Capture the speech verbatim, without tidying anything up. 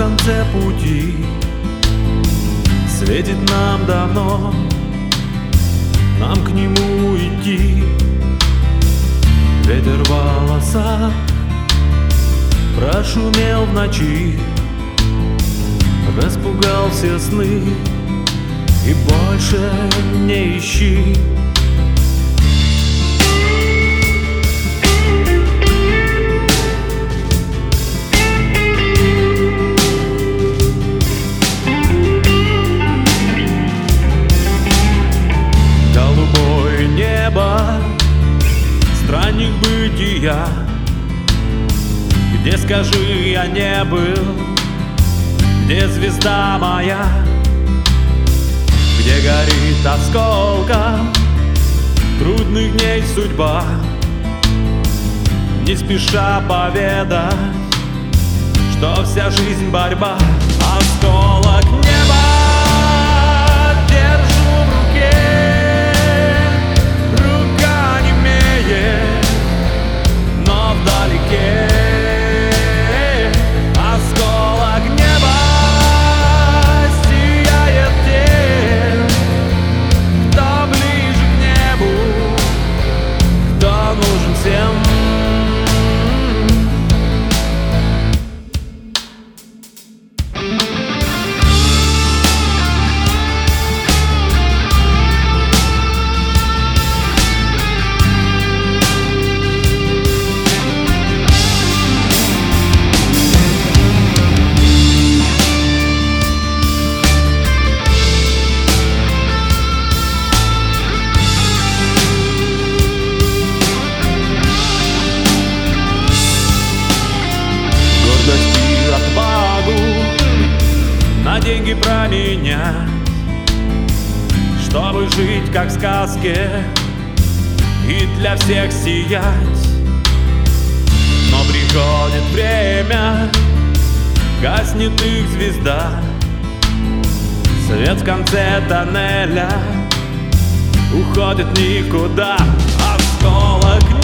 конце пути светит нам давно, нам к нему идти. Ветер в волосах прошумел в ночи, распугал все сны и больше не ищи. Голубое небо, странник бытия, где, скажи, я не был, где звезда моя, где горит осколком трудных дней судьба, не спеша поведать, что вся жизнь борьба. Осколок неба держу в руке, рука немеет, но вдалеке. На деньги променять, чтобы жить как в сказке и для всех сиять. Но приходит время, гаснет их звезда, свет в конце тоннеля уходит никуда. Осколок